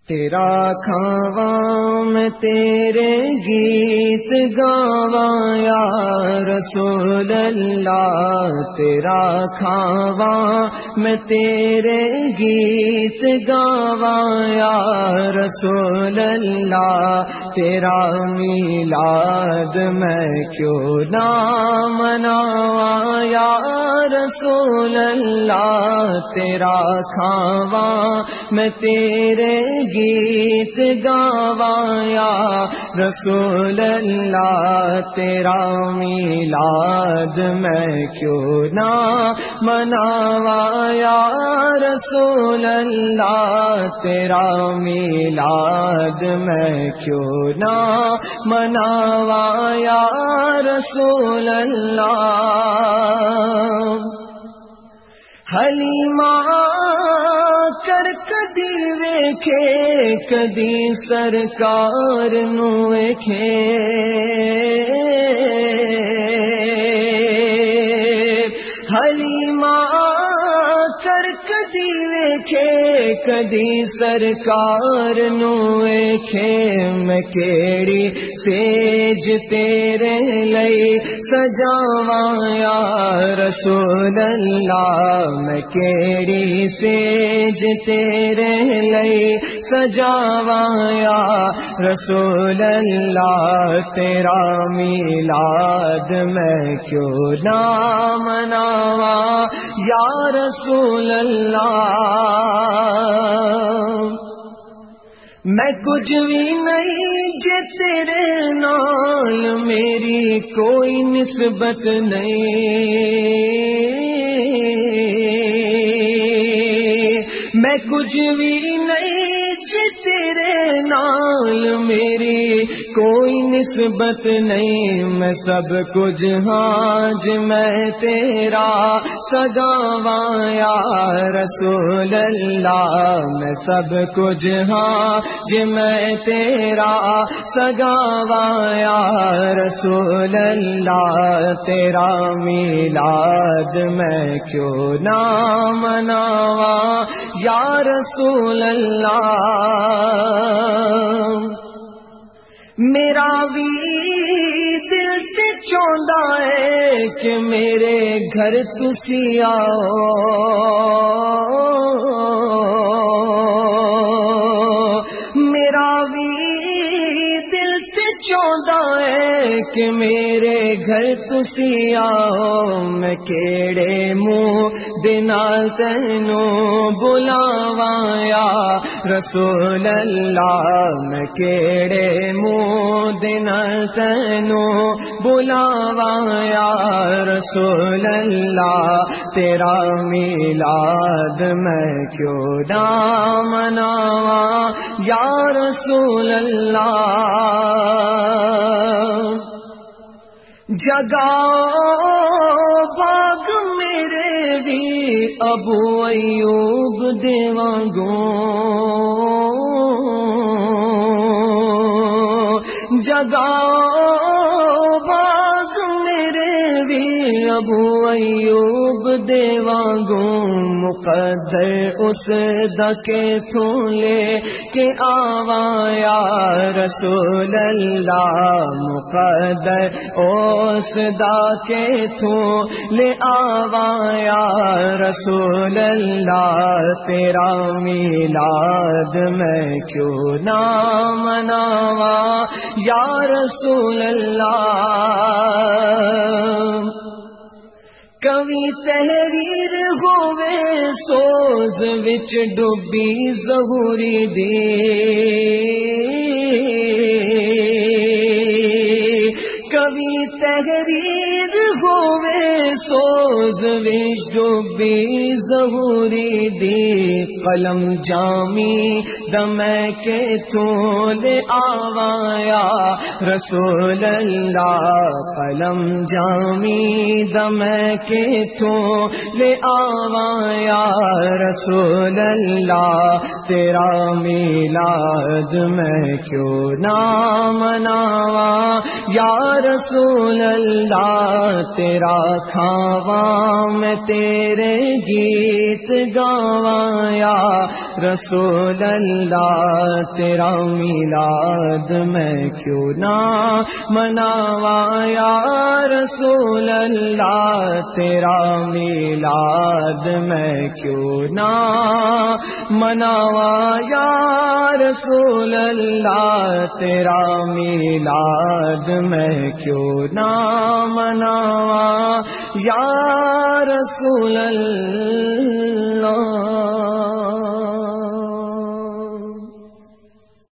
تیرا کھاواں میں تیرے گیت گاواں یا رسول اللہ، تیرا کھاواں میں تیرے گیت گاواں یا رسول اللہ، تیرا میلاد میں کیوں نہ مناواں یا رسول اللہ، تیرا کھاواں میں تیرے گیت گاواں یا رسول اللہ، تیرا میلاد میں کیوں نہ مناواں یا رسول اللہ، تیرا میلاد میں کیوں نہ مناواں یا رسول اللہ۔ حلیمہ کر کدی ویکھے کدی سرکار نو ویکھے، حلیمہ کر کدی ویکھے کدی سرکار نو ویکھے، میں کیڑی سیج تیرے لئی سجاواں یا رسول اللہ، میں کیڑی سیج تیرے لئی سجاواں یا رسول اللہ، تیرا میلاد میں کیوں نہ مناواں یا رسول اللہ۔ میں کچھ بھی نہیں جے تیرے نال میری کوئی نسبت نہیں، میں کچھ بھی نہیں جے تیرے نال میری کوئی نسبت نہیں، میں سب کچھ ہاں جے میں تیرا سگاواں یا رسول اللہ، میں سب کچھ ہاں جے میں تیرا سگاواں یا رسول اللہ، تیرا میلاد میں کیوں نہ مناواں یا رسول اللہ۔ میرا بھی دل سے چاہتا ہے کہ میرے گھر تسی آؤ، میرا بھی دل سے چاہتا ہے کہ میرے گھر تسی آؤ، میں کیڑے منہ دے نال تینوں بلاواں یا رسول اللہ، میں کیڑے منہ دے نال تینوں بلاواں یا رسول اللہ، تیرا میلاد میں کیوں نہ مناواں یا رسول اللہ۔ جگاؤ باغ میرے بھی ابو ایوب دے وانگوں، جگاؤ باغ میرے بھی ابو ایوب دے وانگوں، مقدر اس دا کے تھوں لے کے آواں یا رسول اللہ، مقدر اس دا کے تھوں لے آواں یا رسول اللہ، تیرا میلاد میں کیوں نہ مناواں یا رسول اللہ۔ کوی تحریر ہووے سوز وچ ڈوبی ظہوری دی، کوی تحریر ہووے سوز وچ ڈوبی ظہوری دی، قلم جامی دم کے توں لے آواں یا رسول اللہ، قلم جامی دم کے توں لے آواں یا رسول اللہ، تیرا میلاد میں کیوں نہ مناواں یا رسول اللہ، تیرا کھاواں میں تیرے گیت گاواں یا رسول اللہ تیرا میلاد میں کیوں نہ مناوا یا رسول اللہ تیرا میلاد میں کیوں نہ مناوا یا رسول اللہ تیرا میلاد میں کیوں نہ مناوا یا رسول اللہ